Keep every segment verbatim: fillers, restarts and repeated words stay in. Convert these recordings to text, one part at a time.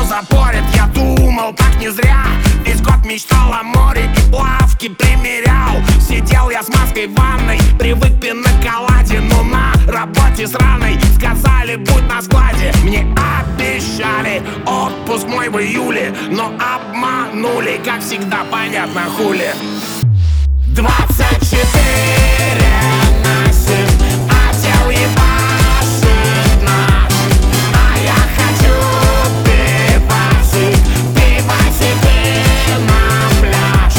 запорит. Я думал, так не зря. Весь год мечтал о море и плавки примерял. Сидел я с маской в ванной, привык пиноколаде. Но на работе сраной сказали, будь на складе. Мне обещали отпуск мой в июле, но обманули, как всегда, понятно хули. Двадцать четыре на семь, отдел ебашит наш. А я хочу пивасик, пивасик и на пляж.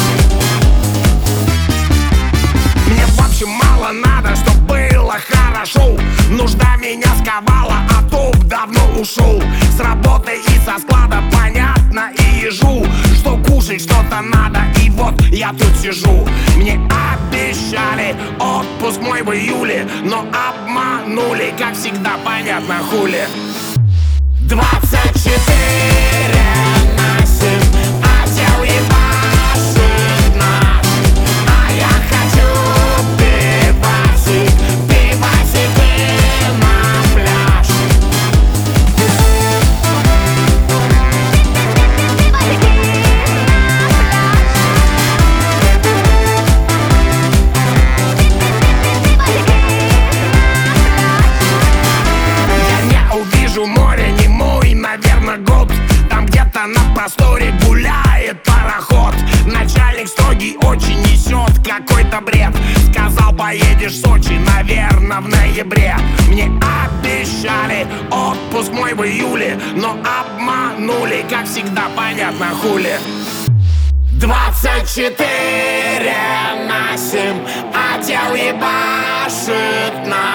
Мне в общем мало надо, чтоб было хорошо. Нужда меня сковала, а топ давно ушел. С работы и со склада понятно и ежу, что кушать что-то надо, и вот я тут сижу. Мне обещали отпуск мой в июле, но обманули, как всегда, понятно хули. Двадцать четыре на семь, отдел ебашит наш. А я хочу пивасик, пивасик и на пляж. Море не мой, наверное, год. Там где-то на просторе гуляет пароход. Начальник строгий очень несет какой-то бред. Сказал, поедешь в Сочи, наверное, в ноябре. Мне обещали отпуск мой в июле, но обманули, как всегда, понятно хули. Двадцать четыре на семь, отдел ебашит нас.